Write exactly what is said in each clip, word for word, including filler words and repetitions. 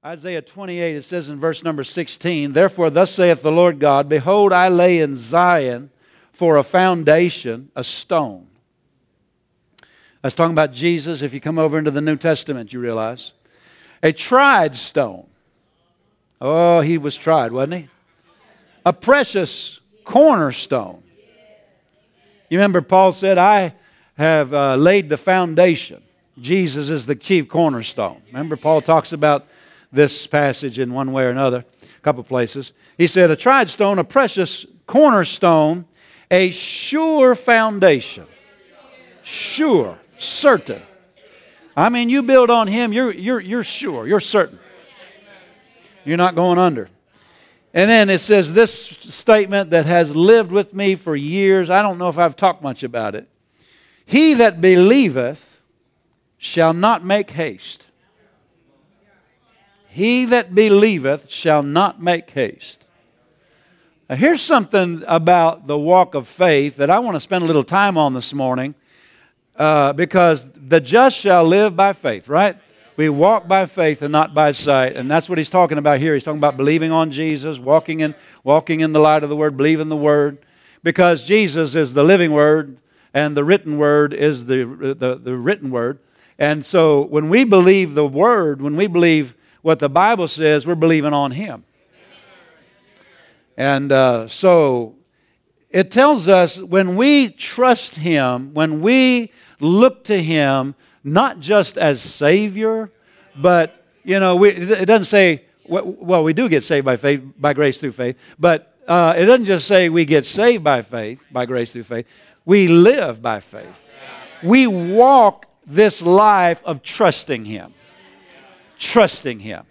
Isaiah twenty-eight, it says in verse number sixteen, "Therefore thus saith the Lord God, Behold, I lay in Zion for a foundation, a stone." That's talking about Jesus. If you come over into the New Testament, you realize. A tried stone. Oh, he was tried, wasn't he? A precious cornerstone. You remember Paul said, I have uh, laid the foundation. Jesus is the chief cornerstone. Remember Paul talks about this passage in one way or another, a couple places. He said, a tried stone, a precious cornerstone, a sure foundation. Sure, certain. I mean, you build on Him, you're, you're, you're sure, you're certain. You're not going under. And then it says this statement that has lived with me for years. I don't know if I've talked much about it. He that believeth shall not make haste. He that believeth shall not make haste. Now, here's something about the walk of faith that I want to spend a little time on this morning, uh, because the just shall live by faith, right? We walk by faith and not by sight, and that's what he's talking about here. He's talking about believing on Jesus, walking in, walking in the light of the Word, believing the Word, because Jesus is the living Word, and the written Word is the, the, the written Word. And so when we believe the Word, when we believe what the Bible says, we're believing on Him. And uh, so it tells us when we trust Him, when we look to Him, not just as Savior, but, you know, we, it doesn't say, well, we do get saved by faith, by grace through faith, but uh, it doesn't just say we get saved by faith, by grace through faith. We live by faith. We walk this life of trusting Him. Trusting Him.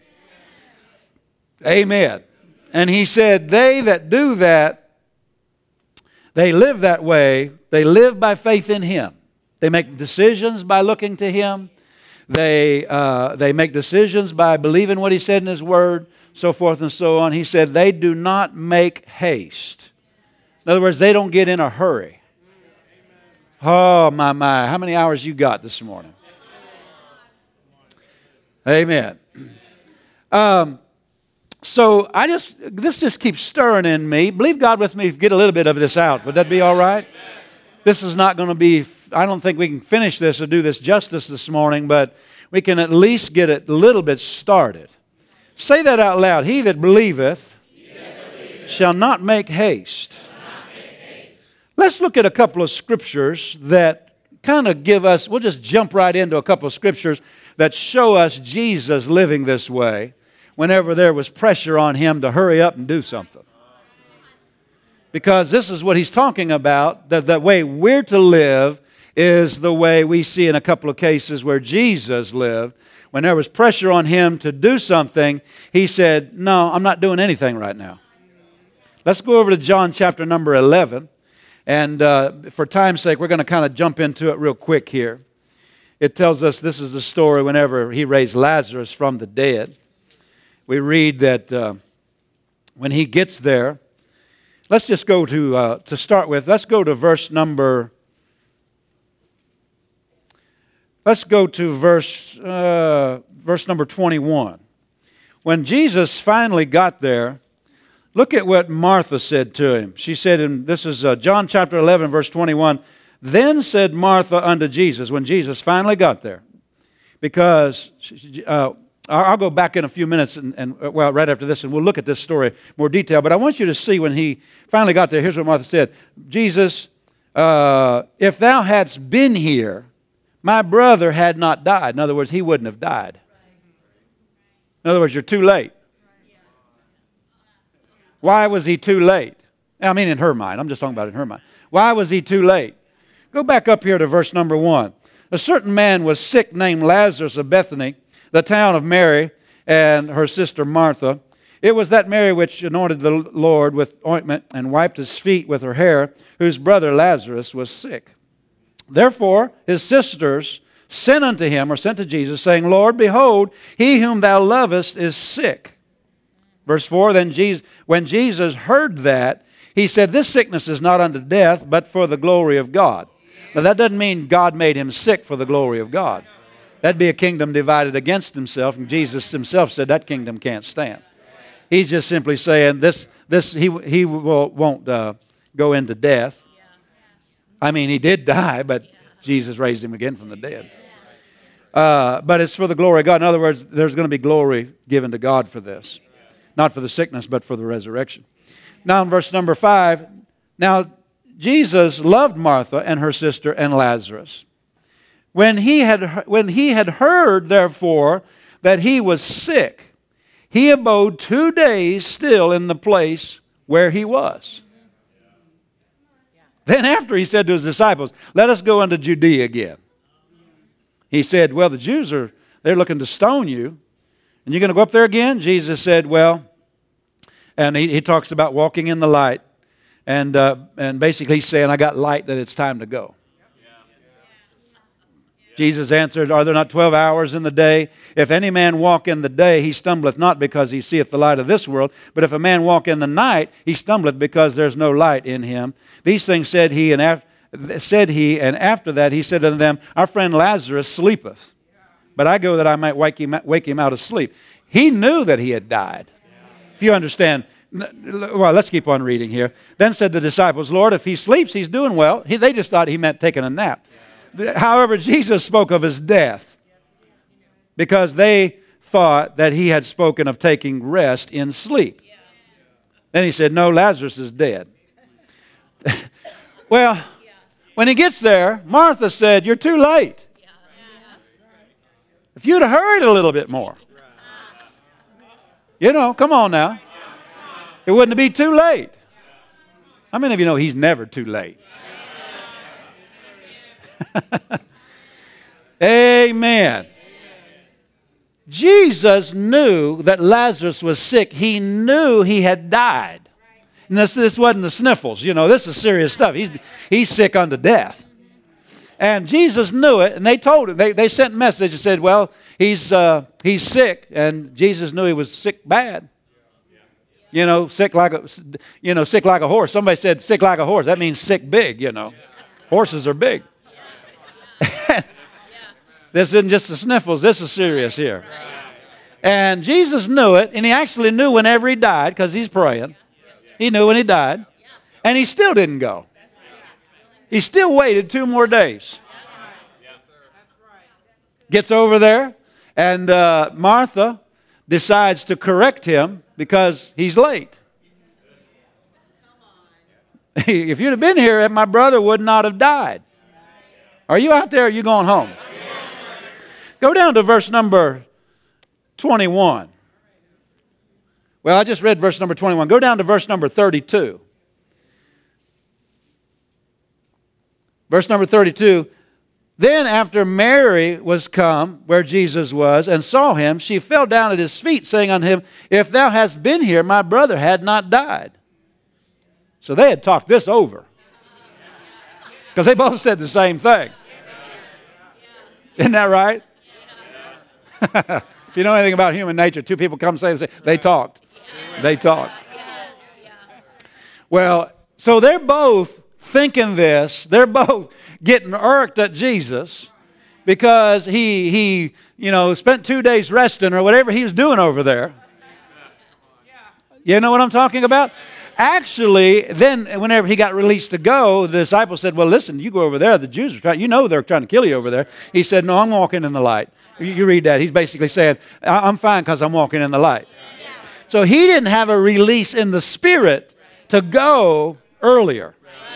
Amen. And he said, they that do that, they live that way, they live by faith in Him. They make decisions by looking to Him. They, uh, they make decisions by believing what He said in His Word, so forth and so on. He said they do not make haste. In other words, they don't get in a hurry. Oh, my, my. How many hours you got this morning? Amen. Um, so I just, this just keeps stirring in me. Believe God with me, get a little bit of this out. Would that be all right? This is not going to be, I don't think we can finish this or do this justice this morning, but we can at least get it a little bit started. Say that out loud. He that believeth, he that believeth shall not make haste. Not make haste. Let's look at a couple of scriptures that kind of give us, we'll just jump right into a couple of scriptures that show us Jesus living this way whenever there was pressure on Him to hurry up and do something. Because this is what he's talking about, that the way we're to live is the way we see in a couple of cases where Jesus lived. When there was pressure on Him to do something, He said, no, I'm not doing anything right now. Let's go over to John chapter number eleven. And uh, for time's sake, we're going to kind of jump into it real quick here. It tells us this is the story whenever He raised Lazarus from the dead. We read that uh, when He gets there, let's just go to, uh, to start with, let's go to verse number, let's go to verse, uh, verse number twenty-one. When Jesus finally got there, look at what Martha said to Him. She said, and this is uh, John chapter eleven, verse twenty-one, then said Martha unto Jesus, when Jesus finally got there, because uh, I'll go back in a few minutes, and, and well, right after this, and we'll look at this story more detail. But I want you to see when He finally got there, here's what Martha said. Jesus, uh, if thou hadst been here, my brother had not died. In other words, he wouldn't have died. In other words, you're too late. Why was he too late? I mean, in her mind. I'm just talking about in her mind. Why was he too late? Go back up here to verse number one. A certain man was sick named Lazarus of Bethany, the town of Mary and her sister Martha. It was that Mary which anointed the Lord with ointment and wiped His feet with her hair, whose brother Lazarus was sick. Therefore his sisters sent unto Him, or sent to Jesus, saying, Lord, behold, he whom Thou lovest is sick. Verse four, then Jesus, when Jesus heard that, He said, this sickness is not unto death, but for the glory of God. Now that doesn't mean God made Him sick for the glory of God. That'd be a kingdom divided against himself, and Jesus himself said that kingdom can't stand. He's just simply saying this, this he, he will, won't uh, go into death. I mean, he did die, but Jesus raised him again from the dead. Uh, but it's for the glory of God. In other words, there's going to be glory given to God for this. Not for the sickness, but for the resurrection. Now in verse number five, now Jesus loved Martha and her sister and Lazarus. When he had, when he had heard, therefore, that he was sick, he abode two days still in the place where he was. Then after he said to his disciples, let us go into Judea again. He said, well, the Jews are, they're looking to stone you. And you're going to go up there again? Jesus said, well, and he, he talks about walking in the light. And, uh, and basically he's saying, I got light that it's time to go. Jesus answered, are there not twelve hours in the day? If any man walk in the day, he stumbleth not because he seeth the light of this world. But if a man walk in the night, he stumbleth because there's no light in him. These things said he, and after, said he, and after that he said unto them, our friend Lazarus sleepeth. But I go that I might wake him, wake him out of sleep. He knew that he had died. If you understand. Well, let's keep on reading here. Then said the disciples, Lord, if he sleeps, he's doing well. He, they just thought he meant taking a nap. However, Jesus spoke of his death because they thought that he had spoken of taking rest in sleep. Then he said, no, Lazarus is dead. Well, when he gets there, Martha said, you're too late. If you'd have hurried a little bit more. You know, come on now. It wouldn't be too late. How many of you know he's never too late? Amen. Jesus knew that Lazarus was sick. He knew he had died. And this, this wasn't the sniffles. You know, this is serious stuff. He's, he's sick unto death. And Jesus knew it, and they told him. They, they sent a message and said, well, he's, uh, he's sick. And Jesus knew he was sick bad. You know, sick like a, you know, sick like a horse. Somebody said sick like a horse. That means sick big, you know. Horses are big. This isn't just the sniffles. This is serious here. And Jesus knew it, and he actually knew whenever he died, because he's praying. He knew when he died. And he still didn't go. He still waited two more days. Gets over there, and uh, Martha decides to correct him because he's late. If you'd have been here, my brother would not have died. Are you out there or are you going home? Go down to verse number twenty-one. Well, I just read verse number twenty-one. Go down to verse number thirty-two. Verse number thirty-two. Then after Mary was come where Jesus was and saw him, she fell down at his feet, saying unto him, if thou hadst been here, my brother had not died. So they had talked this over. Because they both said the same thing. Isn't that right? If you know anything about human nature, two people come say, they talked. They talked. Well, so they're both thinking this. They're both getting irked at Jesus because he, he, you know, spent two days resting or whatever he was doing over there. You know what I'm talking about? Actually, then whenever he got released to go, the disciples said, well, listen, you go over there. The Jews are trying, you know they're trying to kill you over there. He said, no, I'm walking in the light. You, you read that. He's basically saying, I'm fine because I'm walking in the light. So he didn't have a release in the spirit to go earlier.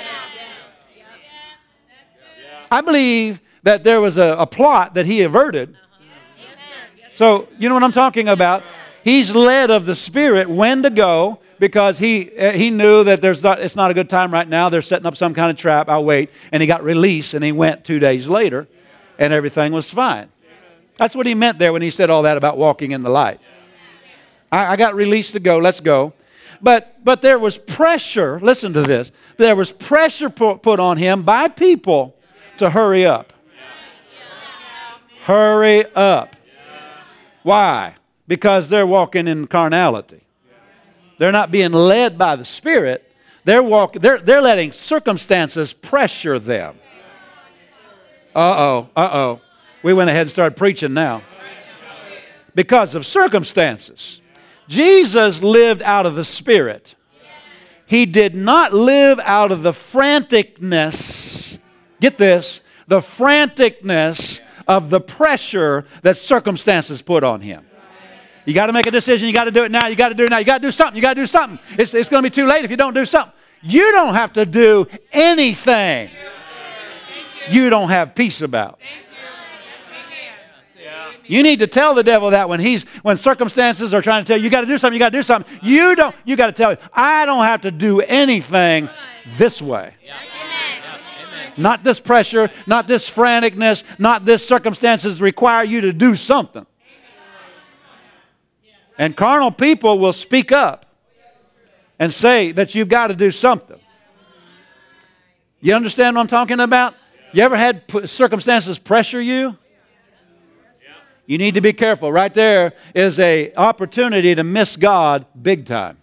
I believe that there was a, a plot that he averted. So, you know what I'm talking about? He's led of the Spirit when to go because he he knew that there's not, it's not a good time right now. They're setting up some kind of trap. I'll wait. And he got released and he went two days later and everything was fine. That's what he meant there when he said all that about walking in the light. I, I got released to go. Let's go. But, but there was pressure. Listen to this. There was pressure put, put on him by people to hurry up. Hurry up. Why? Because they're walking in carnality. They're not being led by the Spirit. They're walking. They're they're letting circumstances pressure them. Uh oh. Uh oh. We went ahead and started preaching now. Because of circumstances. Jesus lived out of the Spirit. He did not live out of the franticness, get this, the franticness of the pressure that circumstances put on him. You got to make a decision. You got to do it now. You got to do it now. You got to do something. You got to do something. It's, it's going to be too late if you don't do something. You don't have to do anything you don't have peace about. You need to tell the devil that when he's when circumstances are trying to tell you, you got to do something, you got to do something. You don't. You got to tell him, I don't have to do anything this way. Not this pressure, not this franticness, not this circumstances require you to do something. And carnal people will speak up and say that you've got to do something. You understand what I'm talking about? You ever had p- circumstances pressure you? You need to be careful. Right there is an opportunity to miss God big time.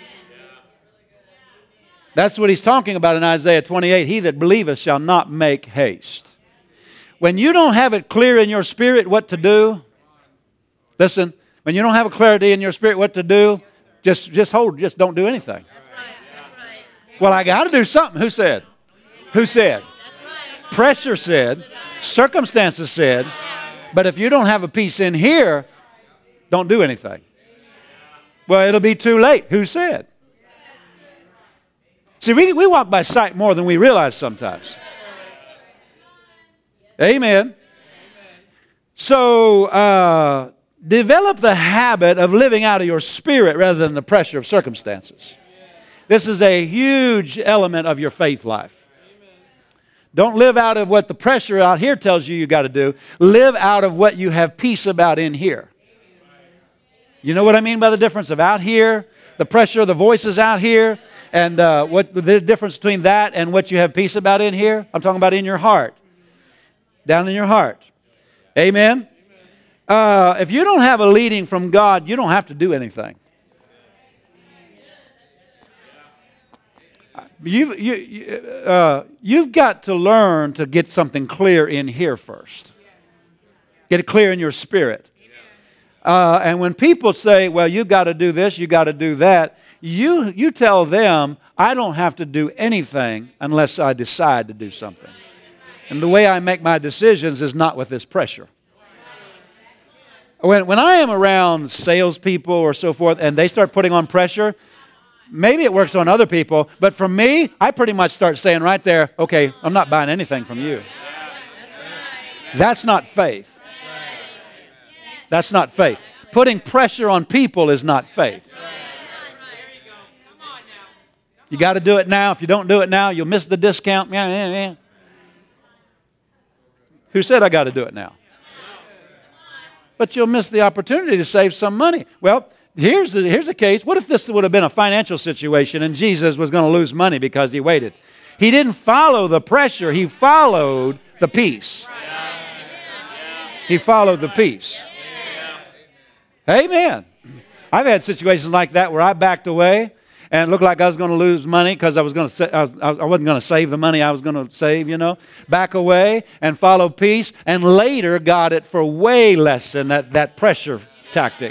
That's what he's talking about in Isaiah twenty-eight. He that believeth shall not make haste. When you don't have it clear in your spirit what to do, listen, when you don't have a clarity in your spirit what to do, just, just hold, just don't do anything. That's right. That's right. Well, I got to do something. Who said? Who said? Pressure said. Circumstances said. But if you don't have a peace in here, don't do anything. Well, it'll be too late. Who said? See, we, we walk by sight more than we realize sometimes. Amen. So, uh, develop the habit of living out of your spirit rather than the pressure of circumstances. This is a huge element of your faith life. Don't live out of what the pressure out here tells you you got to do. Live out of what you have peace about in here. You know what I mean by the difference of out here, the pressure of the voices out here, and uh, what the difference between that and what you have peace about in here? I'm talking about in your heart. Down in your heart. Amen? Uh, if you don't have a leading from God, you don't have to do anything. You've, you, you, uh, you've got to learn to get something clear in here first. Get it clear in your spirit. Uh, and when people say, well, you got to do this, you got to do that, you, you tell them, I don't have to do anything unless I decide to do something. And the way I make my decisions is not with this pressure. When, when I am around salespeople or so forth and they start putting on pressure, maybe it works on other people, but for me, I pretty much start saying right there, okay, I'm not buying anything from you. That's not faith. That's not faith. Putting pressure on people is not faith. You got to do it now. If you don't do it now, you'll miss the discount. Yeah, yeah, yeah. Who said I got to do it now? But you'll miss the opportunity to save some money. Well, Here's the, here's the case. What if this would have been a financial situation and Jesus was going to lose money because he waited? He didn't follow the pressure. He followed the peace. He followed the peace. Amen. I've had situations like that where I backed away and it looked like I was going to lose money because I was going to I, was, I wasn't going to save the money I was going to save, you know. Back away and follow peace, and later got it for way less than that, that pressure tactic.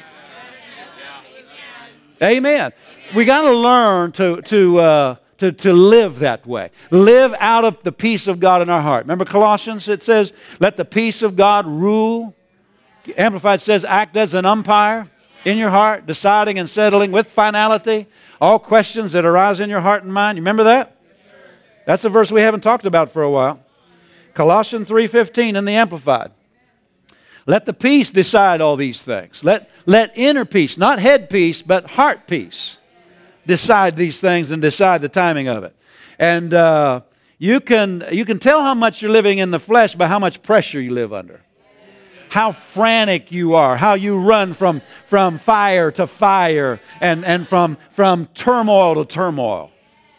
Amen. We got to learn to to, uh, to to live that way. Live out of the peace of God in our heart. Remember Colossians? It says, "Let the peace of God rule." Amplified says, "Act as an umpire in your heart, deciding and settling with finality all questions that arise in your heart and mind." You remember that? That's a verse we haven't talked about for a while. Colossians three fifteen in the Amplified. Let the peace decide all these things. Let, let inner peace, not head peace, but heart peace, decide these things and decide the timing of it. And uh, you can you can tell how much you're living in the flesh by how much pressure you live under. How frantic you are, how you run from, from fire to fire and, and from, from turmoil to turmoil.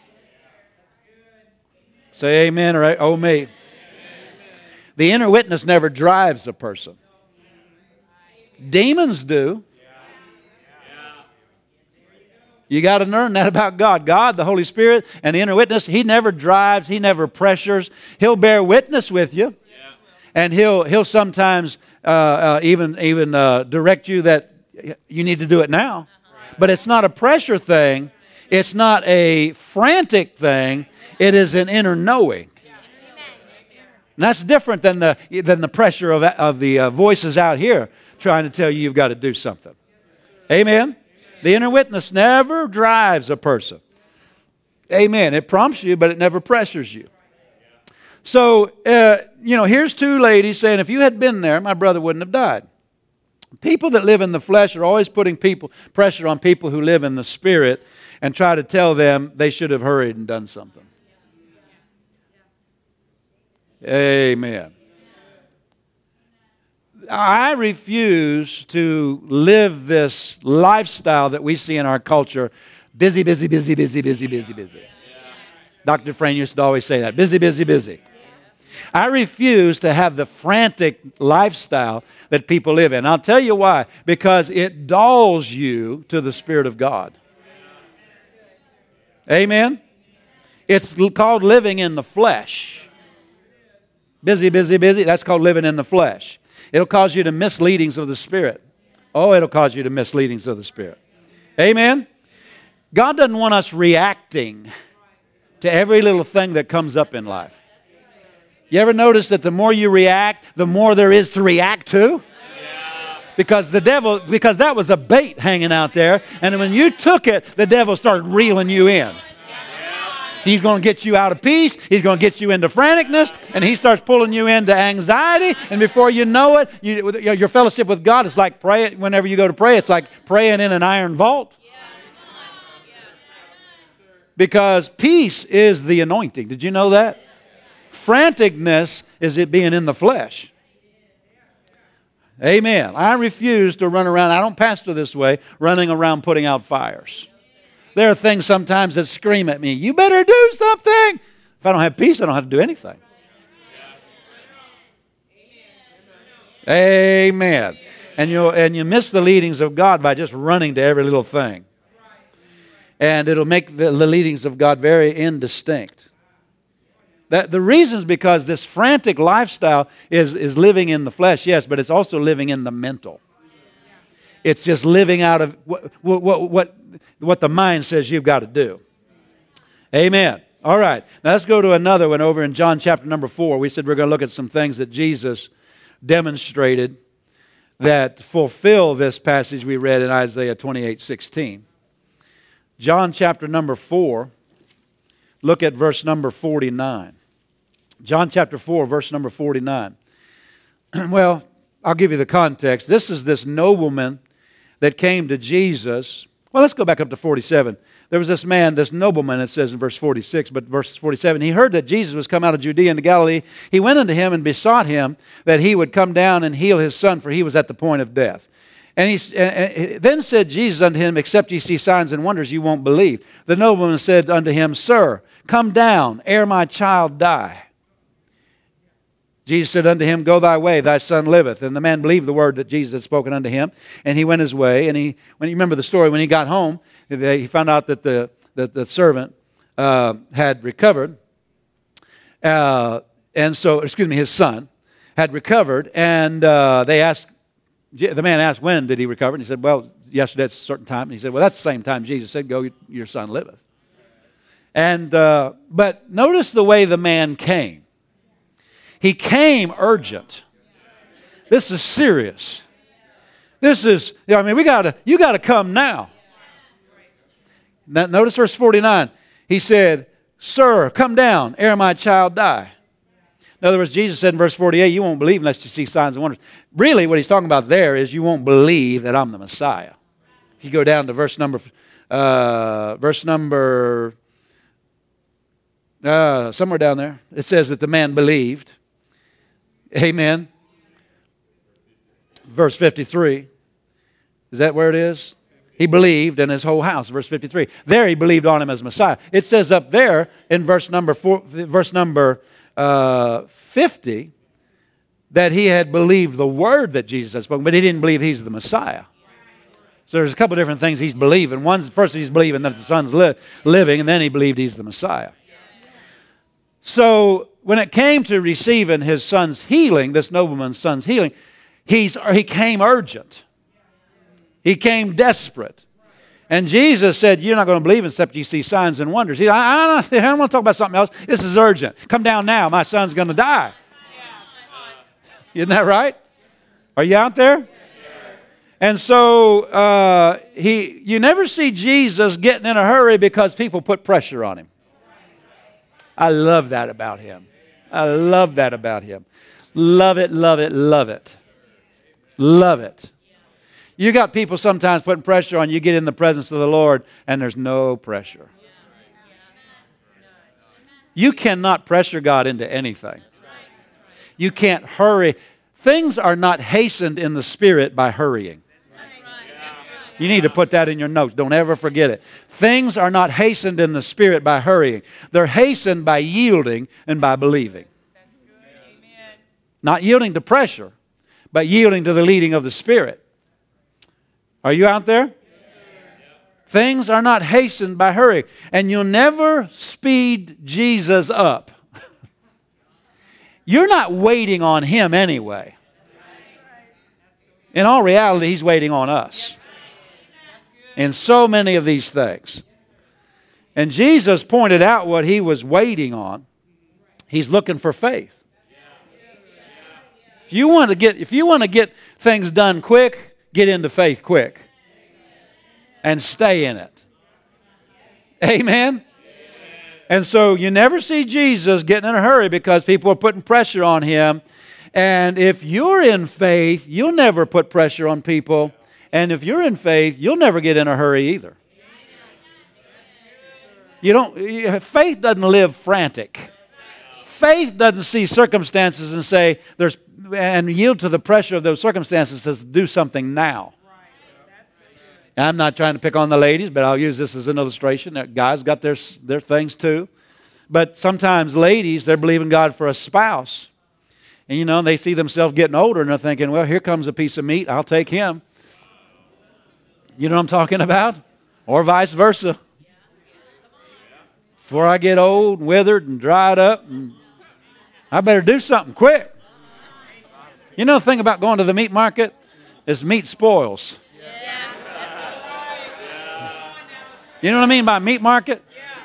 Say amen or oh me. The inner witness never drives a person. Demons do. You got to learn that about God. God, the Holy Spirit, and the inner witness, He never drives, He never pressures. He'll bear witness with you. And he'll, he'll sometimes uh, uh, even, even uh, direct you that you need to do it now. But it's not a pressure thing. It's not a frantic thing. It is an inner knowing. And that's different than the, than the pressure of, of the uh, voices out here trying to tell you you've got to do something. Amen? The inner witness never drives a person. Amen. It prompts you, but it never pressures you. So, uh, you know, here's two ladies saying, if you had been there, my brother wouldn't have died. People that live in the flesh are always putting people pressure on people who live in the spirit and try to tell them they should have hurried and done something. Amen. I refuse to live this lifestyle that we see in our culture. Busy, busy, busy, busy, busy, busy, busy. Doctor Frayne used to always say that. Busy, busy, busy. I refuse to have the frantic lifestyle that people live in. I'll tell you why. Because it dulls you to the Spirit of God. Amen? It's called living in the flesh. Busy, busy, busy. That's called living in the flesh. It'll cause you to miss leadings of the Spirit. Oh, it'll cause you to miss leadings of the Spirit. Amen? God doesn't want us reacting to every little thing that comes up in life. You ever notice that the more you react, the more there is to react to? Because the devil, because that was a bait hanging out there, and when you took it, the devil started reeling you in. He's going to get you out of peace. He's going to get you into franticness, and he starts pulling you into anxiety. And before you know it, you, your fellowship with God is like praying. Whenever you go to pray, it's like praying in an iron vault. Because peace is the anointing. Did you know that? Franticness is it being in the flesh. Amen. I refuse to run around. I don't pastor this way, running around putting out fires. There are things sometimes that scream at me, you better do something. If I don't have peace, I don't have to do anything. Amen. And you and you miss the leadings of God by just running to every little thing. And it'll make the, the leadings of God very indistinct. That the reason is because this frantic lifestyle is, is living in the flesh, yes, but it's also living in the mental. It's just living out of what, what, what, what the mind says you've got to do. Amen. All right. Now let's go to another one over in John chapter number four. We said we're going to look at some things that Jesus demonstrated that fulfill this passage we read in Isaiah twenty-eight sixteen. John chapter number four, look at verse number forty-nine. John chapter four, verse number forty-nine. Well, I'll give you the context. This is this nobleman that came to Jesus. Well, let's go back up to forty-seven. There was this man, this nobleman, it says in verse forty-six, but verse forty-seven, he heard that Jesus was come out of Judea into Galilee. He went unto him and besought him that he would come down and heal his son, for he was at the point of death. And he and then said Jesus unto him, except ye see signs and wonders, you won't believe. The nobleman said unto him, Sir, come down, ere my child die. Jesus said unto him, Go thy way, thy son liveth. And the man believed the word that Jesus had spoken unto him, and he went his way. And he, when you remember the story, when he got home, he found out that the, that the servant uh, had recovered. Uh, and so, excuse me, his son had recovered. And uh, they asked, the man asked, when did he recover? And he said, well, yesterday at a certain time. And he said, well, that's the same time Jesus said, Go, your son liveth. And, uh, but notice the way the man came. He came urgent. This is serious. This is, I mean, we gotta, you got to come now. Now, notice verse forty-nine. He said, Sir, come down, ere my child die. In other words, Jesus said in verse forty-eight, you won't believe unless you see signs and wonders. Really, what he's talking about there is you won't believe that I'm the Messiah. If you go down to verse number, uh, verse number, uh, somewhere down there, it says that the man believed. Amen. Verse fifty-three. Is that where it is? He believed in his whole house. Verse fifty-three. There he believed on him as Messiah. It says up there in verse number four, verse number uh, fifty that he had believed the word that Jesus had spoken, but he didn't believe he's the Messiah. So there's a couple different things he's believing. One, first he's believing that the son's li- living, and then he believed he's the Messiah. So when it came to receiving his son's healing, this nobleman's son's healing, he's, he came urgent. He came desperate. And Jesus said, you're not going to believe except you see signs and wonders. He, I, I, I don't want to talk about something else. This is urgent. Come down now. My son's going to die. Isn't that right? Are you out there? And so uh, he, you never see Jesus getting in a hurry because people put pressure on him. I love that about him. I love that about him. Love it, love it, love it. Love it. You got people sometimes putting pressure on you, get in the presence of the Lord, and there's no pressure. You cannot pressure God into anything. You can't hurry. Things are not hastened in the Spirit by hurrying. You need to put that in your notes. Don't ever forget it. Things are not hastened in the Spirit by hurrying. They're hastened by yielding and by believing. Not yielding to pressure, but yielding to the leading of the Spirit. Are you out there? Things are not hastened by hurrying. And you'll never speed Jesus up. You're not waiting on Him anyway. In all reality, He's waiting on us. In so many of these things. And Jesus pointed out what He was waiting on. He's looking for faith. If you want to get, if you want to get things done quick, get into faith quick. And stay in it. Amen? And so you never see Jesus getting in a hurry because people are putting pressure on Him. And if you're in faith, you'll never put pressure on people. And if you're in faith, you'll never get in a hurry either. You don't. Faith doesn't live frantic. Faith doesn't see circumstances and say there's and yield to the pressure of those circumstances to do something now. I'm not trying to pick on the ladies, but I'll use this as an illustration. That guys got their their things too. But sometimes ladies, they're believing God for a spouse. And you know, they see themselves getting older and they're thinking, well, here comes a piece of meat. I'll take him. You know what I'm talking about? Or vice versa. Before I get old, withered, and dried up, and I better do something quick. You know the thing about going to the meat market is meat spoils. You know what I mean by meat market?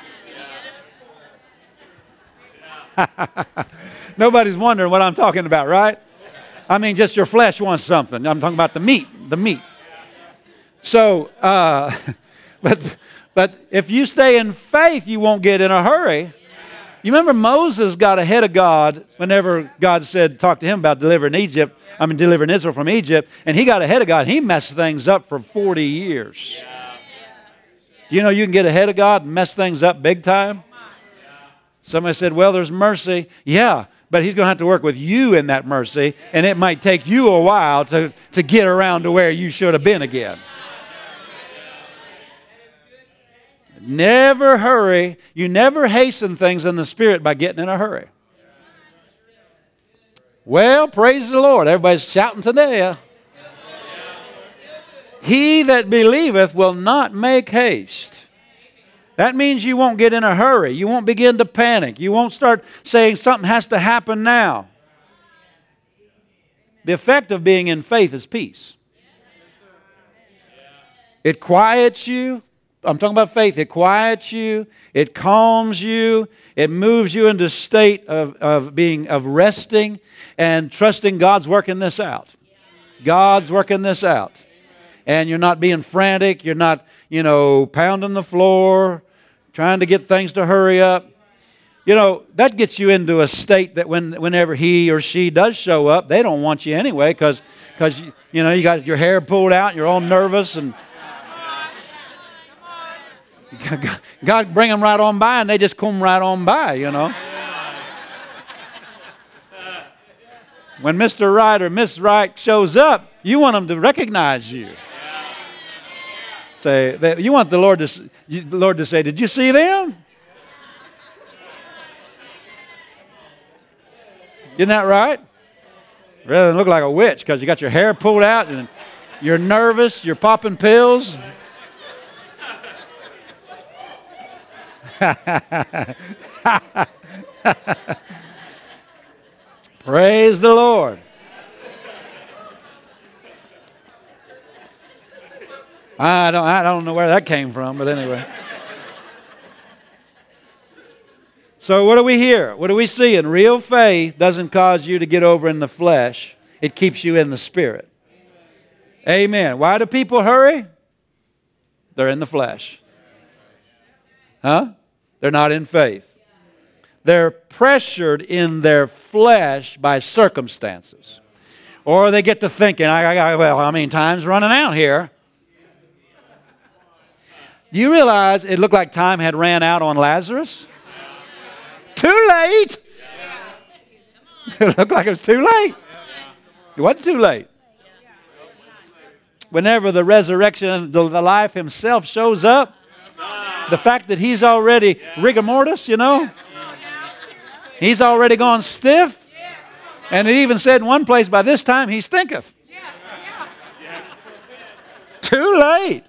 Nobody's wondering what I'm talking about, right? I mean, just your flesh wants something. I'm talking about the meat, the meat. So, uh, but but if you stay in faith, you won't get in a hurry. You remember Moses got ahead of God whenever God said, talk to him about delivering Egypt, I mean, delivering Israel from Egypt, and he got ahead of God. He messed things up for forty years. Do you know you can get ahead of God and mess things up big time? Somebody said, well, there's mercy. Yeah, but He's going to have to work with you in that mercy, and it might take you a while to, to get around to where you should have been again. Never hurry. You never hasten things in the Spirit by getting in a hurry. Well, praise the Lord. Everybody's shouting today. He that believeth will not make haste. That means you won't get in a hurry. You won't begin to panic. You won't start saying something has to happen now. The effect of being in faith is peace. It quiets you. I'm talking about faith. It quiets you. It calms you. It moves you into a state of, of being of resting and trusting God's working this out. God's working this out. And you're not being frantic. You're not, you know, pounding the floor, trying to get things to hurry up. You know, that gets you into a state that when, whenever he or she does show up, they don't want you anyway because, because you, you know, you got your hair pulled out, you're all nervous, and God bring them right on by, and they just come right on by, you know. When Mister Right or Miss Right shows up, you want them to recognize you. Say, that you want the Lord to, the Lord to say, did you see them? Isn't that right? Rather than look like a witch because you got your hair pulled out and you're nervous, you're popping pills. Praise the Lord. I don't, I don't know where that came from, but anyway. So what do we hear? What do we see? And real faith doesn't cause you to get over in the flesh. It keeps you in the Spirit. Amen. Why do people hurry? They're in the flesh. Huh? They're not in faith. They're pressured in their flesh by circumstances. Or they get to thinking, I, I, well, I mean, time's running out here. Do you realize it looked like time had ran out on Lazarus? Too late. It looked like it was too late. It wasn't too late. Whenever the resurrection, the, the life himself shows up, the fact that he's already rigor mortis, you know, he's already gone stiff. And it even said in one place, by this time he stinketh. Too late.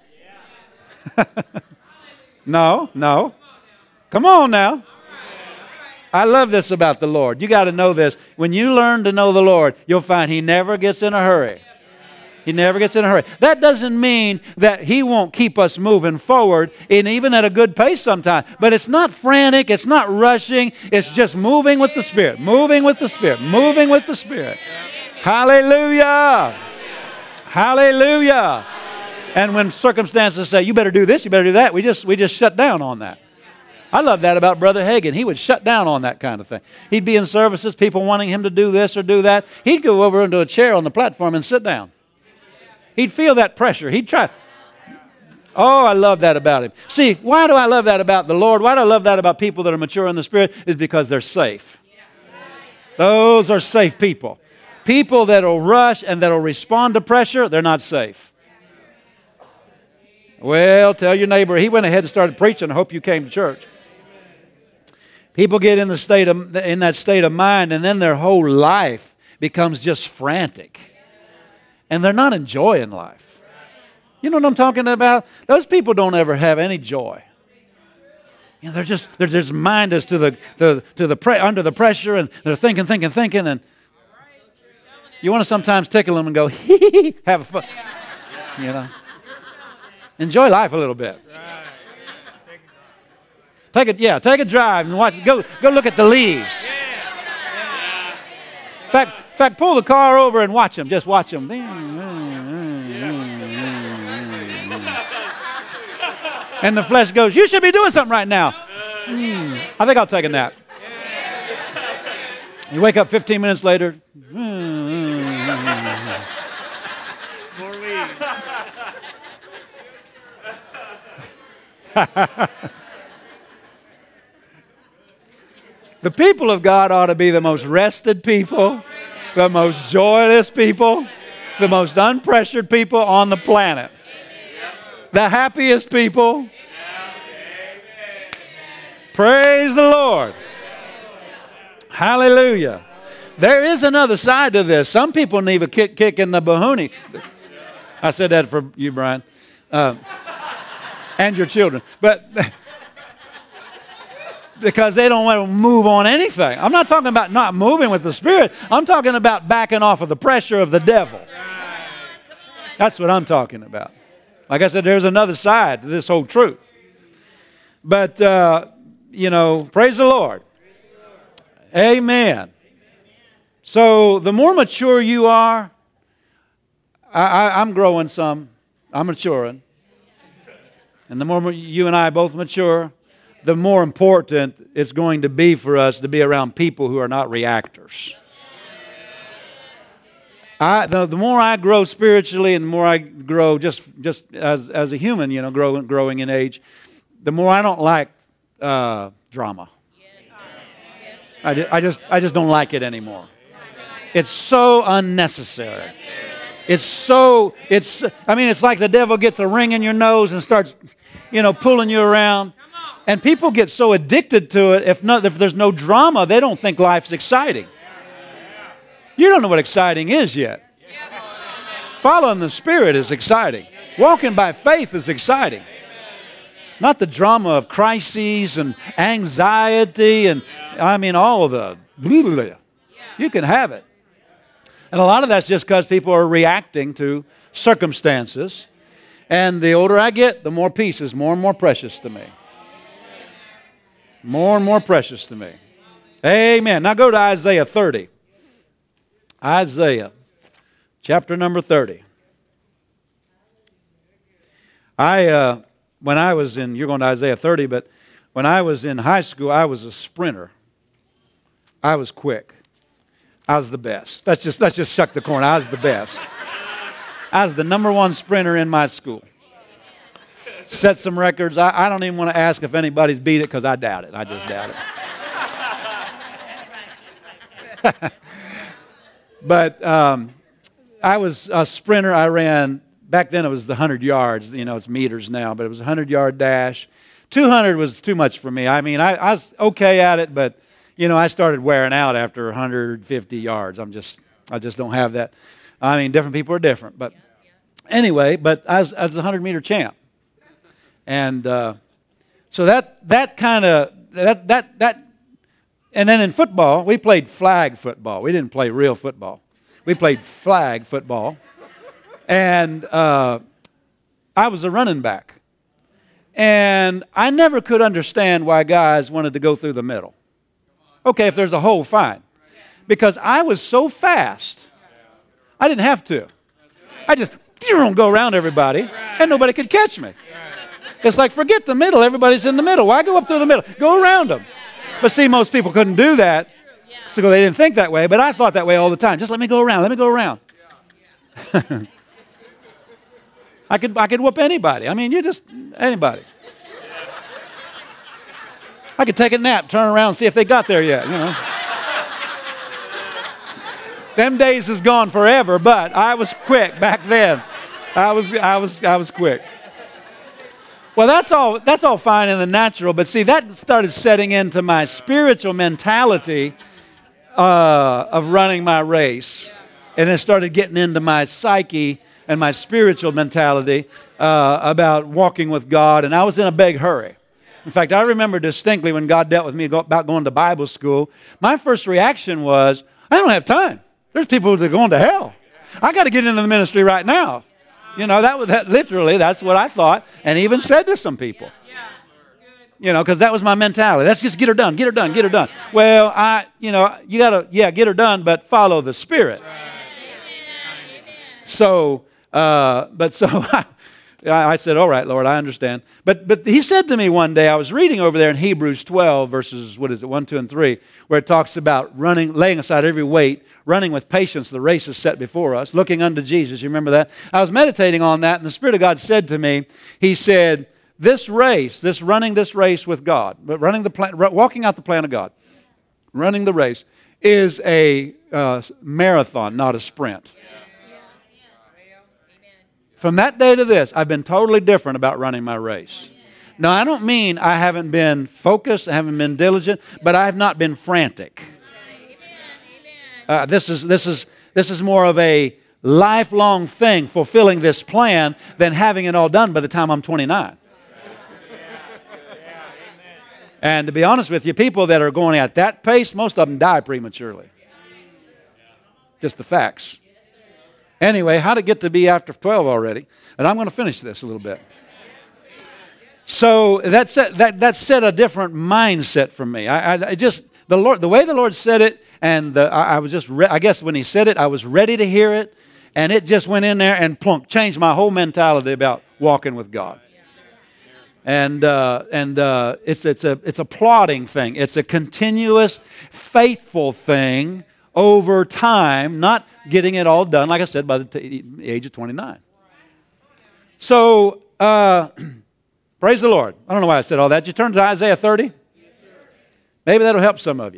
No, no. Come on now. I love this about the Lord. You got to know this. When you learn to know the Lord, you'll find He never gets in a hurry. He never gets in a hurry. That doesn't mean that He won't keep us moving forward, and even at a good pace sometimes. But it's not frantic. It's not rushing. It's just moving with the Spirit. Moving with the Spirit. Moving with the Spirit. Hallelujah. Hallelujah. And when circumstances say, you better do this, you better do that, we just, we just shut down on that. I love that about Brother Hagin. He would shut down on that kind of thing. He'd be in services, people wanting him to do this or do that. He'd go over into a chair on the platform and sit down. He'd feel that pressure. He'd try. Oh, I love that about him. See, why do I love that about the Lord? Why do I love that about people that are mature in the Spirit? Is because they're safe. Those are safe people. People that will rush and that will respond to pressure, they're not safe. Well, tell your neighbor, he went ahead and started preaching. I hope you came to church. People get in the state of, in that state of mind, and then their whole life becomes just frantic. And they're not enjoying life. You know what I'm talking about? Those people don't ever have any joy. You know, they're just they're just mindless to the the to the pre, under the pressure, and they're thinking, thinking, thinking, and you want to sometimes tickle them and go, hee hee hee, have fun. You know. Enjoy life a little bit. Take it, yeah, take a drive and watch. Go, go look at the leaves. In fact, in fact, pull the car over and watch them. Just watch them. And the flesh goes, "You should be doing something right now." Hmm, I think I'll take a nap. You wake up fifteen minutes later. The people of God ought to be the most rested people, the most joyless people, the most unpressured people on the planet, the happiest people. Praise the Lord. Hallelujah. There is another side to this. Some people need a kick, kick in the bahoonie. I said that for you, Brian. Uh, and your children. But because they don't want to move on anything. I'm not talking about not moving with the Spirit. I'm talking about backing off of the pressure of the devil. That's what I'm talking about. Like I said, there's another side to this whole truth. But, uh, you know, praise the Lord. Amen. So the more mature you are, I, I, I'm growing some. I'm maturing. And the more you and I both mature, the more important it's going to be for us to be around people who are not reactors. I, the, the more I grow spiritually and the more I grow just, just as, as a human, you know, grow, growing in age, the more I don't like uh, drama. I, just, I, just, I just don't like it anymore. It's so unnecessary. It's so, it's, I mean, it's like the devil gets a ring in your nose and starts, you know, pulling you around. And people get so addicted to it, if not, if there's no drama, they don't think life's exciting. You don't know what exciting is yet. Following the Spirit is exciting. Walking by faith is exciting. Not the drama of crises and anxiety and, I mean, all of the blah, blah, blah. You can have it. And a lot of that's just because people are reacting to circumstances. And the older I get, the more peace is more and more precious to me. More and more precious to me. Amen. Now go to Isaiah thirty. Isaiah chapter number thirty. I, uh, when I was in, you're going to Isaiah thirty, but when I was in high school, I was a sprinter. I was quick. I was the best. Let's just, let's just shuck the corn. I was the best. I was the number one sprinter in my school. Set some records. I, I don't even want to ask if anybody's beat it because I doubt it. I just doubt it. But um, I was a sprinter. I ran, back then it was the one hundred yards. You know, it's meters now, but it was a one hundred-yard dash. two hundred was too much for me. I mean, I, I was okay at it, but, you know, I started wearing out after one hundred fifty yards. I'm just, I just don't have that. I mean, different people are different. But anyway, but I was, I was a hundred-meter champ. And uh, so that that kind of, that, that, that, and then in football, we played flag football. We didn't play real football. We played flag football. And uh, I was a running back. And I never could understand why guys wanted to go through the middle. Okay, if there's a hole, fine. Because I was so fast, I didn't have to. I just go around everybody, and nobody could catch me. It's like, forget the middle. Everybody's in the middle. Why go up through the middle? Go around them. But see, most people couldn't do that, so they didn't think that way. But I thought that way all the time. Just let me go around. Let me go around. I could, I could whoop anybody. I mean, you just, anybody. I could take a nap, turn around, and see if they got there yet, you know. Them days is gone forever, but I was quick back then. I was, I was, I was quick. Well, that's all, that's all fine in the natural, but see, that started setting into my spiritual mentality uh, of running my race. And it started getting into my psyche and my spiritual mentality uh, about walking with God, and I was in a big hurry. In fact, I remember distinctly when God dealt with me about going to Bible school, my first reaction was, I don't have time. There's people that are going to hell. I got to get into the ministry right now. You know, that was that, literally, that's what I thought, and even said to some people. You know, because that was my mentality. Let's just get her done, get her done, get her done. Well, I, you know, you got to, yeah, get her done, but follow the Spirit. So, uh, but so I, I said, all right, Lord, I understand. But but he said to me one day, I was reading over there in Hebrews twelve, verses, what is it, one, two, and three, where it talks about running, laying aside every weight, running with patience the race is set before us, looking unto Jesus. You remember that? I was meditating on that, and the Spirit of God said to me, he said, this race, this running this race with God, running the plan, walking out the plan of God, running the race, is a uh, marathon, not a sprint. From that day to this, I've been totally different about running my race. Now, I don't mean I haven't been focused, I haven't been diligent, but I have not been frantic. Uh, this is this is this is more of a lifelong thing, fulfilling this plan, than having it all done by the time I'm twenty-nine. And to be honest with you, people that are going at that pace, most of them die prematurely. Just the facts. Anyway, how to get to be after twelve already? And I'm going to finish this a little bit. So that set, that, that set a different mindset for me. I, I, I just, the Lord, the way the Lord said it, and the, I, I was just, re- I guess when He said it, I was ready to hear it, and it just went in there and plunk, changed my whole mentality about walking with God. And uh, and uh, it's it's a it's a plodding thing. It's a continuous, faithful thing over time, not getting it all done, like I said, by the t- age of twenty-nine. So, uh, praise the Lord. I don't know why I said all that. You turn to Isaiah thirty? Yes, maybe that'll help some of you.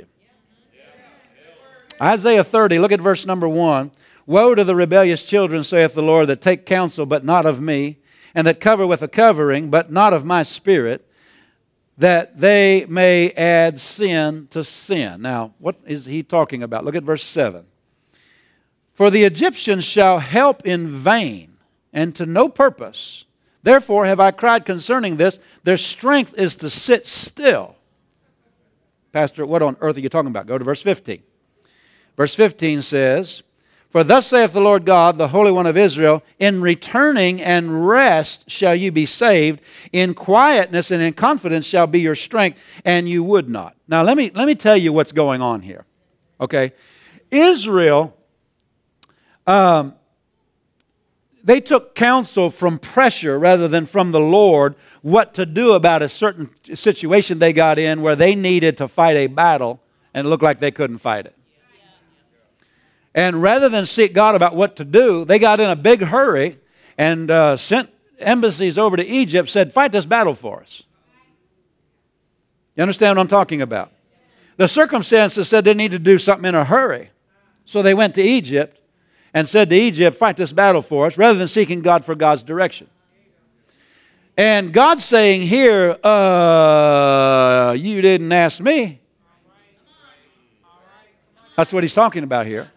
Yeah. Isaiah thirty, look at verse number one. Woe to the rebellious children, saith the Lord, that take counsel, but not of me, and that cover with a covering, but not of my spirit, that they may add sin to sin. Now, what is he talking about? Look at verse seven. For the Egyptians shall help in vain, and to no purpose. Therefore have I cried concerning this, their strength is to sit still. Pastor, what on earth are you talking about? Go to verse fifteen. Verse fifteen says, "For thus saith the Lord God, the Holy One of Israel, in returning and rest shall you be saved, in quietness and in confidence shall be your strength, and you would not." Now let me, let me tell you what's going on here. Okay? Israel, um, they took counsel from pressure rather than from the Lord what to do about a certain situation they got in where they needed to fight a battle and it looked like they couldn't fight it. And rather than seek God about what to do, they got in a big hurry and uh, sent embassies over to Egypt, said, "Fight this battle for us." You understand what I'm talking about? The circumstances said they need to do something in a hurry. So they went to Egypt and said to Egypt, "Fight this battle for us," rather than seeking God for God's direction. And God's saying here, uh, you didn't ask me. That's what He's talking about here.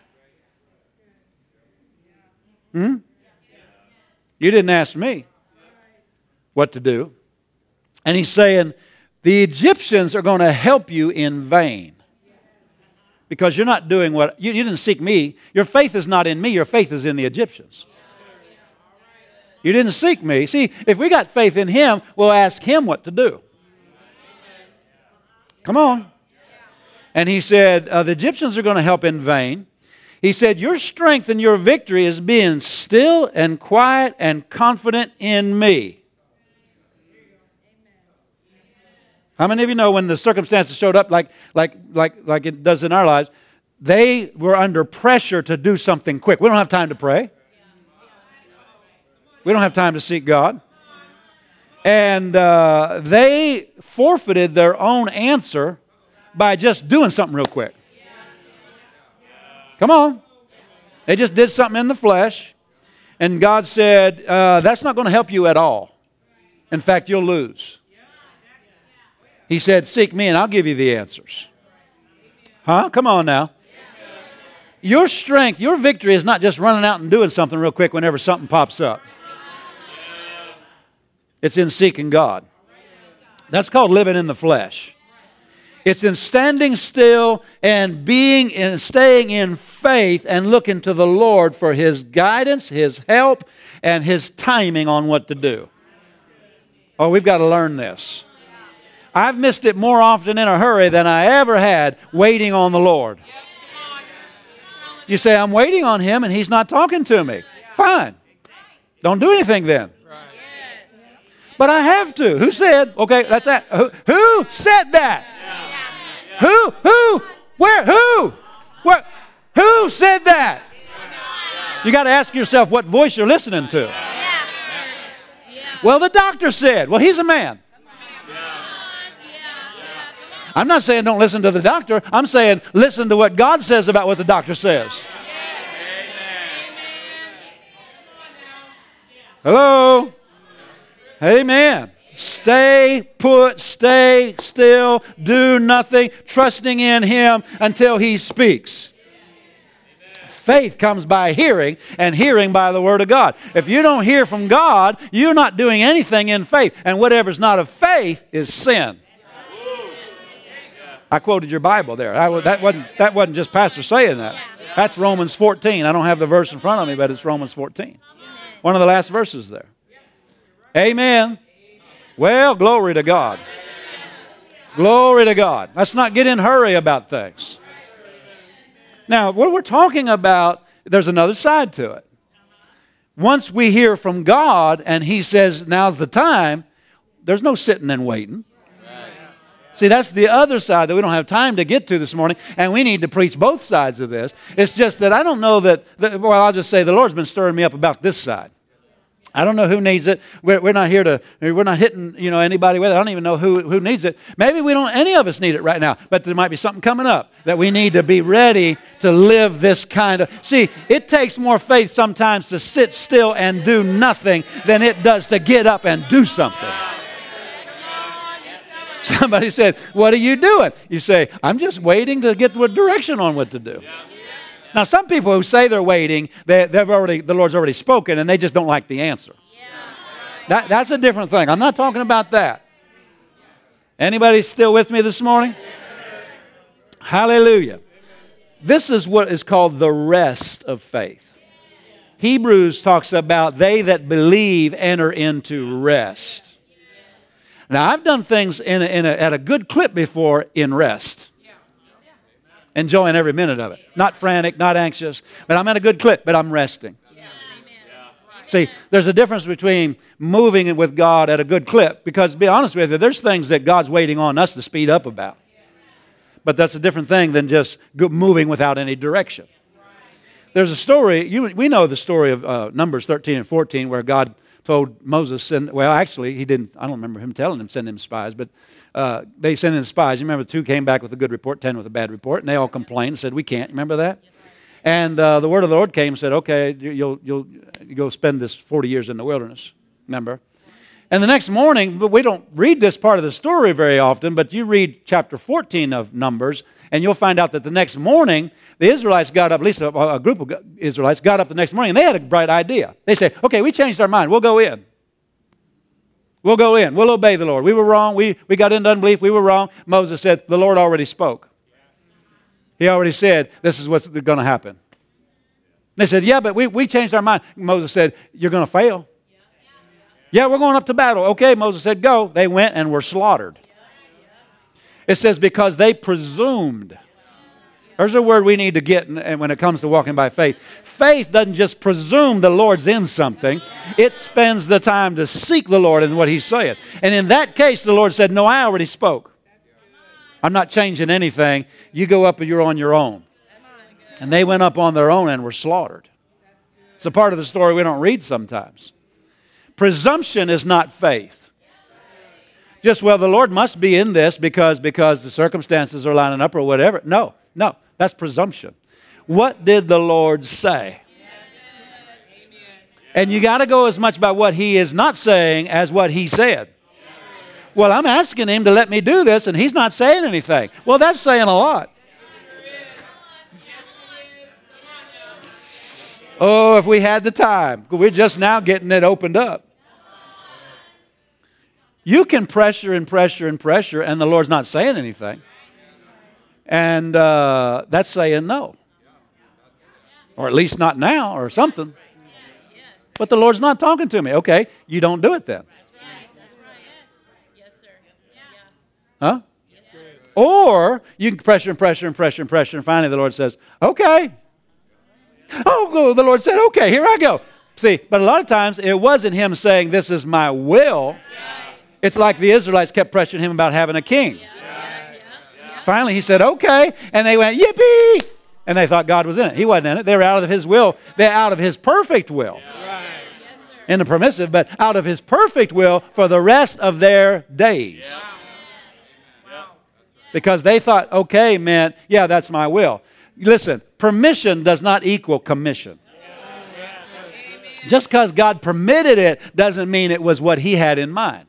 Hmm? You didn't ask me what to do. And He's saying, the Egyptians are going to help you in vain. Because you're not doing what, you, you didn't seek me. Your faith is not in me. Your faith is in the Egyptians. You didn't seek me. See, if we got faith in Him, we'll ask Him what to do. Come on. And He said, uh, the Egyptians are going to help in vain. He said, your strength and your victory is being still and quiet and confident in me. How many of you know when the circumstances showed up like, like, like, like it does in our lives, they were under pressure to do something quick. We don't have time to pray. We don't have time to seek God. And uh, they forfeited their own answer by just doing something real quick. Come on. They just did something in the flesh. And God said, uh, that's not going to help you at all. In fact, you'll lose. He said, seek me and I'll give you the answers. Huh? Come on now. Your strength, your victory is not just running out and doing something real quick whenever something pops up. It's in seeking God. That's called living in the flesh. It's in standing still and being and staying in faith and looking to the Lord for His guidance, His help, and His timing on what to do. Oh, we've got to learn this. I've missed it more often in a hurry than I ever had waiting on the Lord. You say, I'm waiting on Him and He's not talking to me. Fine. Don't do anything then. But I have to. Who said? Okay, that's that. Who, who said that? Who? Who? Where? Who? What? Who said that? You got to ask yourself what voice you're listening to. Well, the doctor said. Well, he's a man. I'm not saying don't listen to the doctor. I'm saying listen to what God says about what the doctor says. Hello? Amen. Stay put, stay still, do nothing, trusting in Him until He speaks. Faith comes by hearing, and hearing by the Word of God. If you don't hear from God, you're not doing anything in faith. And whatever's not of faith is sin. I quoted your Bible there. I, that, wasn't, that wasn't just Pastor saying that. That's Romans fourteen. I don't have the verse in front of me, but it's Romans fourteen. One of the last verses there. Amen. Well, glory to God. Glory to God. Let's not get in a hurry about things. Now, what we're talking about, there's another side to it. Once we hear from God and He says, now's the time, there's no sitting and waiting. See, that's the other side that we don't have time to get to this morning, and we need to preach both sides of this. It's just that I don't know that, that well, I'll just say the Lord's been stirring me up about this side. I don't know who needs it. We're, we're not here to, we're not hitting, you know, anybody with it. I don't even know who, who needs it. Maybe we don't, any of us need it right now, but there might be something coming up that we need to be ready to live this kind of, see, it takes more faith sometimes to sit still and do nothing than it does to get up and do something. Somebody said, what are you doing? You say, I'm just waiting to get the direction on what to do. Now, some people who say they're waiting, they, they've already, the Lord's already spoken, and they just don't like the answer. That, that's a different thing. I'm not talking about that. Anybody still with me this morning? Hallelujah. This is what is called the rest of faith. Hebrews talks about they that believe enter into rest. Now, I've done things in a, in a, at a good clip before in rest. Enjoying every minute of it. Not frantic, not anxious, but I'm at a good clip, but I'm resting. See, there's a difference between moving with God at a good clip, because to be honest with you, there's things that God's waiting on us to speed up about. But that's a different thing than just moving without any direction. There's a story, you, we know the story of uh, Numbers thirteen and fourteen, where God told Moses, and well, actually, he didn't, I don't remember him telling him, send him spies, but uh, they sent in spies. You remember two came back with a good report, ten with a bad report, and they all complained and said, we can't. You remember that? And uh, the word of the Lord came and said, okay, you'll, you'll, you'll go spend this forty years in the wilderness, remember? And the next morning, but we don't read this part of the story very often, but you read chapter fourteen of Numbers, and you'll find out that the next morning, the Israelites got up, at least a, a group of Israelites got up the next morning, and they had a bright idea. They said, okay, we changed our mind. We'll go in. We'll go in. We'll obey the Lord. We were wrong. We, we got into unbelief. We were wrong. Moses said, the Lord already spoke. He already said, this is what's going to happen. They said, yeah, but we, we changed our mind. Moses said, you're going to fail. Yeah, we're going up to battle. Okay, Moses said, go. They went and were slaughtered. It says, because they presumed. There's a word we need to get when it comes to walking by faith. Faith doesn't just presume the Lord's in something. It spends the time to seek the Lord in what He's saying. And in that case, the Lord said, no, I already spoke. I'm not changing anything. You go up and you're on your own. And they went up on their own and were slaughtered. It's a part of the story we don't read sometimes. Presumption is not faith. Just, well, the Lord must be in this because, because the circumstances are lining up or whatever. No, no, that's presumption. What did the Lord say? And you got to go as much by what He is not saying as what He said. Well, I'm asking Him to let me do this and He's not saying anything. Well, that's saying a lot. Oh, if we had the time. We're just now getting it opened up. You can pressure and pressure and pressure, and the Lord's not saying anything. And uh, that's saying no. Or at least not now, or something. But the Lord's not talking to me. Okay, you don't do it then. Huh? Or you can pressure and pressure and pressure and pressure, and finally the Lord says, okay. Oh, the Lord said, okay, here I go. See, but a lot of times it wasn't Him saying, this is my will. It's like the Israelites kept pressuring Him about having a king. Finally, He said, okay. And they went, yippee. And they thought God was in it. He wasn't in it. They were out of His will. They're out of His perfect will. In the permissive, but out of His perfect will for the rest of their days. Because they thought, okay, meant, yeah, that's my will. Listen, permission does not equal commission. Just because God permitted it doesn't mean it was what He had in mind.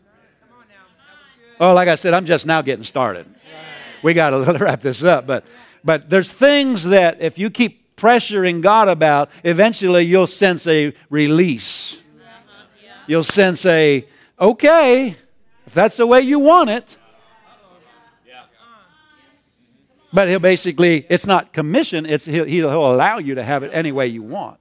Oh, like I said, I'm just now getting started. We got to wrap this up. But, but there's things that if you keep pressuring God about, eventually you'll sense a release. You'll sense a, okay, if that's the way you want it. But He'll basically, it's not commission, it's he'll, he'll allow you to have it any way you want.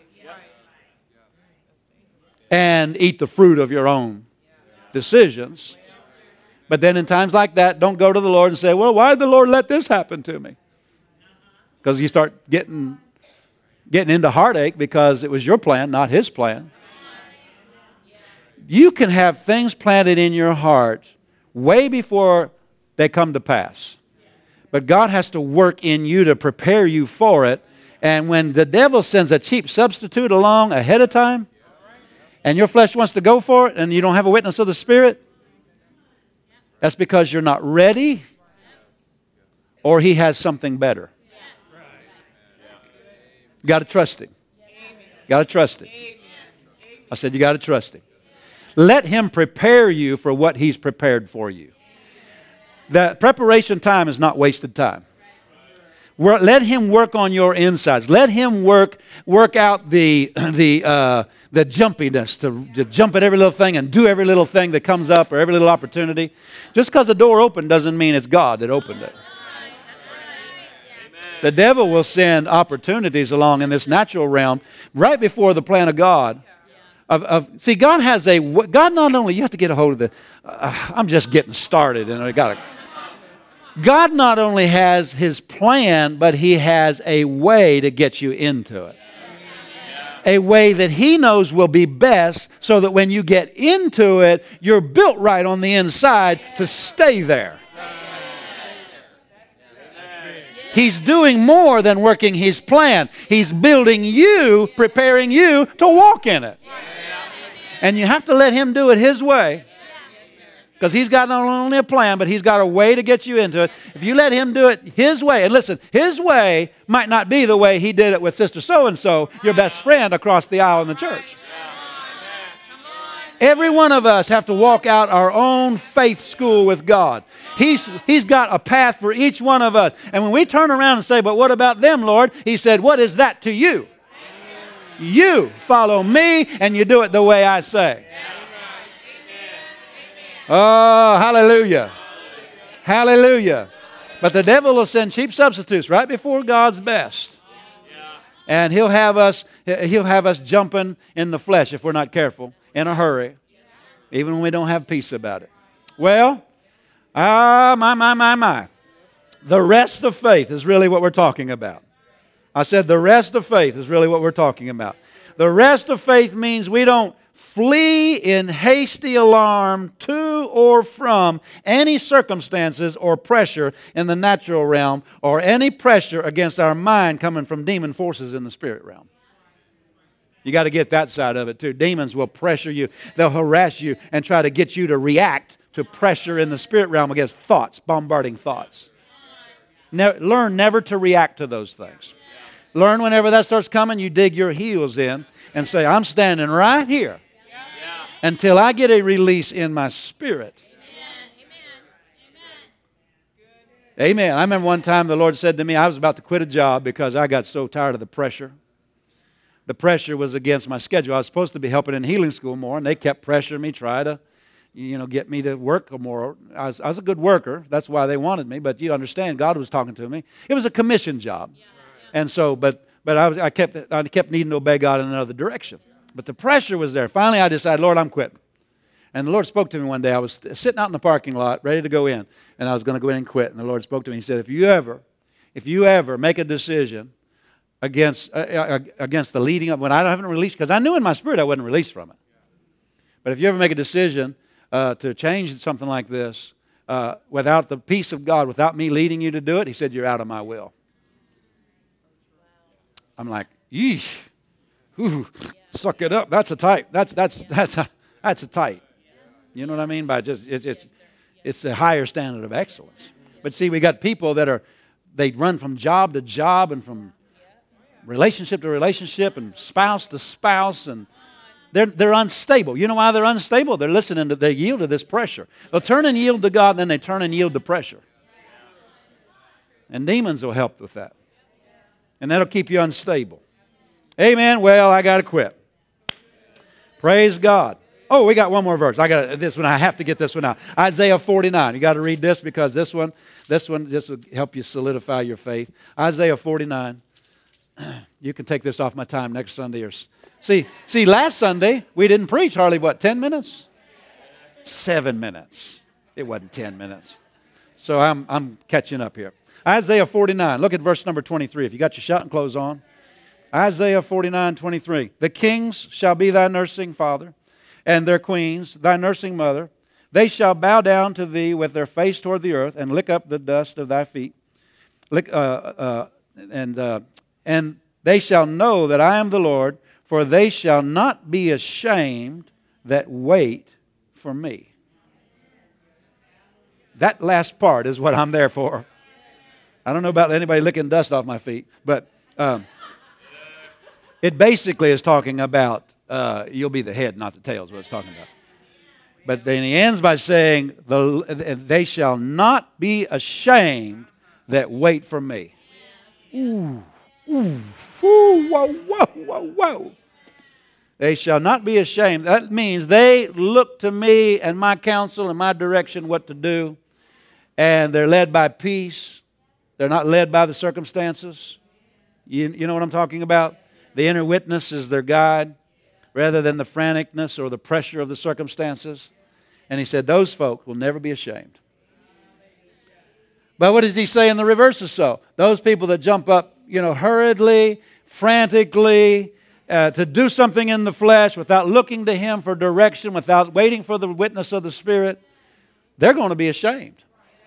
And eat the fruit of your own decisions. But then in times like that, don't go to the Lord and say, well, why did the Lord let this happen to me? Because you start getting, getting into heartache because it was your plan, not His plan. You can have things planted in your heart way before they come to pass. But God has to work in you to prepare you for it. And when the devil sends a cheap substitute along ahead of time, and your flesh wants to go for it, and you don't have a witness of the Spirit, that's because you're not ready, or He has something better. You got to trust Him. You got to trust Him. I said you got to trust Him. Let Him prepare you for what He's prepared for you. The preparation time is not wasted time. Let Him work on your insides. Let Him work work out the the uh, the jumpiness to, to jump at every little thing and do every little thing that comes up or every little opportunity. Just because the door opened doesn't mean it's God that opened it. The devil will send opportunities along in this natural realm right before the plan of God. Of, of see, God has a God. Not only you have to get a hold of the. Uh, I'm just getting started, and I got to. God not only has His plan, but He has a way to get you into it. A way that He knows will be best, so that when you get into it, you're built right on the inside to stay there. He's doing more than working His plan. He's building you, preparing you to walk in it. And you have to let Him do it His way. Because He's got not only a plan, but He's got a way to get you into it. If you let Him do it His way, and listen, His way might not be the way He did it with Sister So-and-so, your best friend across the aisle in the church. Every one of us have to walk out our own faith school with God. He's, he's got a path for each one of us. And when we turn around and say, but what about them, Lord? He said, what is that to you? You follow me and you do it the way I say. Oh, hallelujah. Hallelujah. But the devil will send cheap substitutes right before God's best. And he'll have us, he'll have us jumping in the flesh if we're not careful. In a hurry, even when we don't have peace about it. Well, ah, my, my, my, my. The rest of faith is really what we're talking about. I said the rest of faith is really what we're talking about. The rest of faith means we don't flee in hasty alarm to or from any circumstances or pressure in the natural realm or any pressure against our mind coming from demon forces in the spirit realm. You got to get that side of it too. Demons will pressure you. They'll harass you and try to get you to react to pressure in the spirit realm against thoughts, bombarding thoughts. Ne- learn never to react to those things. Learn whenever that starts coming, you dig your heels in and say, I'm standing right here until I get a release in my spirit. Amen. I remember one time the Lord said to me, I was about to quit a job because I got so tired of the pressure. The pressure was against my schedule. I was supposed to be helping in healing school more, and they kept pressuring me, trying to, you know, get me to work more. I was, I was a good worker. That's why they wanted me. But you understand, God was talking to me. It was a commission job, and so, but but I was I kept I kept needing to obey God in another direction. But the pressure was there. Finally, I decided, Lord, I'm quitting. And the Lord spoke to me one day. I was sitting out in the parking lot, ready to go in, and I was going to go in and quit. And the Lord spoke to me. He said, if you ever, if you ever make a decision against uh, against the leading up when I haven't released, because I knew in my spirit I wasn't released from it. But if you ever make a decision uh, to change something like this uh, without the peace of God, without me leading you to do it, He said, you're out of my will. I'm like, yeesh, ooh, suck it up. That's a tight. That's that's that's a that's a tight. You know what I mean by just it's it's it's a higher standard of excellence. But see, we got people that are they run from job to job and from relationship to relationship and spouse to spouse, and they're they're unstable. You know why they're unstable? They're listening to, they yield to this pressure. They'll turn and yield to God, and then they turn and yield to pressure. And demons will help with that. And that'll keep you unstable. Amen. Well, I got to quit. Praise God. Oh, we got one more verse. I got this one. I have to get this one out. Isaiah forty-nine. You got to read this because this one, this one, this will help you solidify your faith. Isaiah forty-nine. You can take this off my time next Sunday. Or see, see, last Sunday we didn't preach hardly what ten minutes, seven minutes. It wasn't ten minutes. So I'm I'm catching up here. Isaiah forty-nine. Look at verse number twenty-three. If you got your shouting clothes on, Isaiah forty-nine, twenty-three. The kings shall be thy nursing father, and their queens thy nursing mother. They shall bow down to thee with their face toward the earth, and lick up the dust of thy feet. Lick, uh, uh, and uh, And they shall know that I am the Lord, for they shall not be ashamed that wait for me. That last part is what I'm there for. I don't know about anybody licking dust off my feet, but um, it basically is talking about uh, you'll be the head, not the tail is what it's talking about. But then he ends by saying, the, they shall not be ashamed that wait for me. Ooh. Ooh, ooh, whoa, whoa, whoa, whoa. They shall not be ashamed. That means they look to me and my counsel and my direction what to do, and they're led by peace, They're not led by the circumstances. You, you know what I'm talking about? The inner witness is their guide rather than the franticness or the pressure of the circumstances. And he said those folk will never be ashamed. But what does he say in the reverse is so? Those people that jump up, you know, hurriedly, frantically, uh, to do something in the flesh without looking to Him for direction, without waiting for the witness of the Spirit, they're going to be ashamed.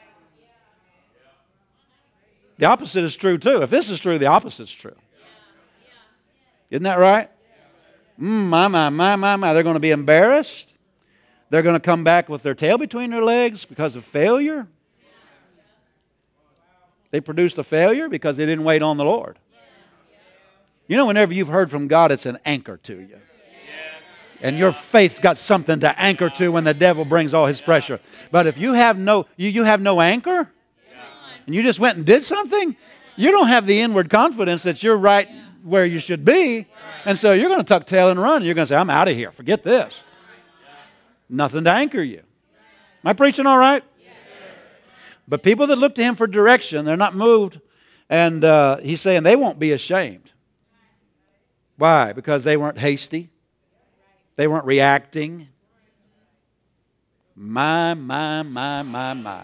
The opposite is true too. If this is true, the opposite is true. Isn't that right? Mm, my, my, my, my, my. They're going to be embarrassed. They're going to come back with their tail between their legs because of failure. They produced a failure because they didn't wait on the Lord. You know, whenever you've heard from God, it's an anchor to you. And your faith's got something to anchor to when the devil brings all his pressure. But if you have no, you, you have no anchor, and you just went and did something, you don't have the inward confidence that you're right where you should be. And so you're going to tuck tail and run. You're going to say, I'm out of here. Forget this. Nothing to anchor you. Am I preaching all right? But people that look to Him for direction, they're not moved. And uh, He's saying they won't be ashamed. Why? Because they weren't hasty. They weren't reacting. My, my, my, my, my.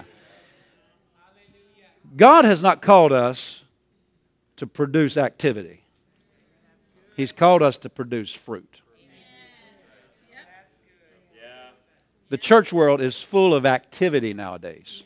God has not called us to produce activity. He's called us to produce fruit. The church world is full of activity nowadays.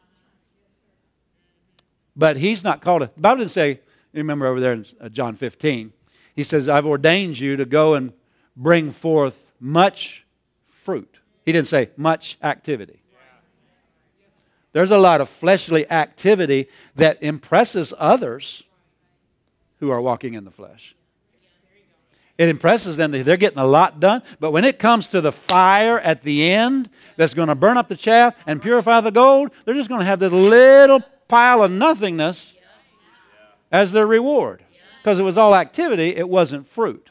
But He's not called us. The Bible didn't say, you remember over there in John fifteen, He says, I've ordained you to go and bring forth much fruit. He didn't say much activity. There's a lot of fleshly activity that impresses others who are walking in the flesh. It impresses them that they're getting a lot done. But when it comes to the fire at the end that's going to burn up the chaff and purify the gold, they're just going to have this little pile of nothingness as their reward. Because it was all activity, it wasn't fruit.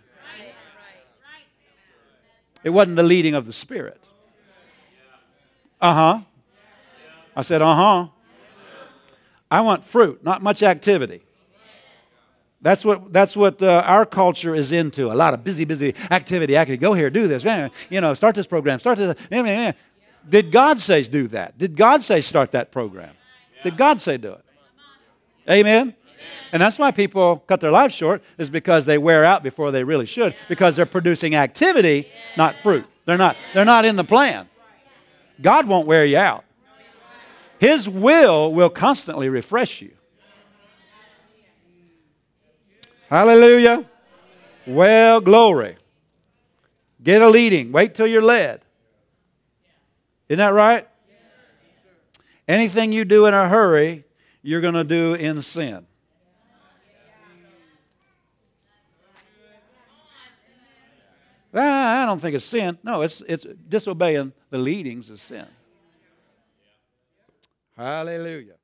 It wasn't the leading of the Spirit. Uh-huh. I said, uh-huh. I want fruit, not much activity. That's what that's what uh, our culture is into. A lot of busy, busy activity. I could go here, do this, you know, start this program, start this. Did God say do that? Did God say start that program? Did God say do it? Amen? And that's why people cut their lives short, is because they wear out before they really should, because they're producing activity, not fruit. They're not, they're not in the plan. God won't wear you out. His will will constantly refresh you. Hallelujah. Well, glory. Get a leading. Wait till you're led. Isn't that right? Anything you do in a hurry, you're going to do in sin. I don't think it's sin. No, it's it's disobeying the leadings of sin. Hallelujah.